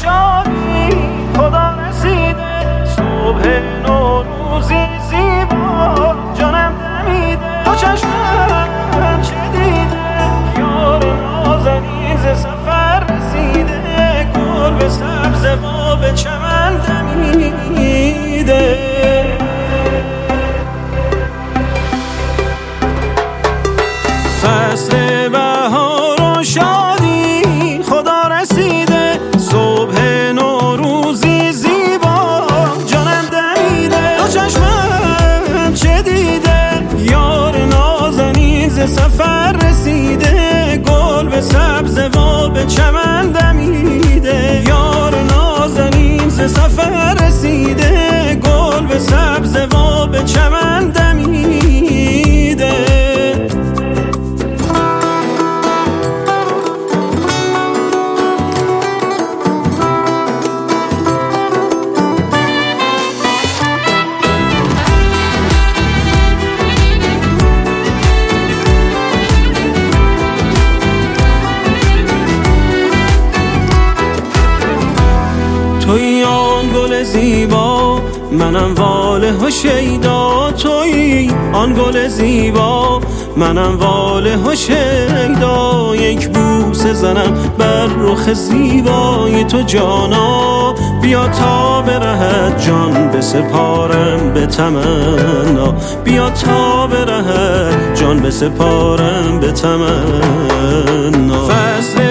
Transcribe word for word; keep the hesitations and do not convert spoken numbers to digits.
شادی خدا رسیده، صبح نوروزی زیبا جانم دمیده. تو چشمم چه دیده، یار نازنین ز سفر رسیده، گل به سبز و به چمن دمیده. فصل بهار و شادی خدا رسیده، صبح نوروزی زیبا جانم دمیده. تو چشمم چه دیده، یار نازنین ز سفر رسیده، گل به سبز و به چمن دمیده. یار نازنین ز سفر رسیده، گل به سبز و به چمن دمیده. توی آن گل زیبا منم واله و شیدا، توی آن گل زیبا منم واله و شیدا. یک بوسه زنم بر رخ زیبای تو جانا، بیا تا برهد جان بسپارم به تمنا، بیا تا برهد جان بسپارم به تمنا. فصل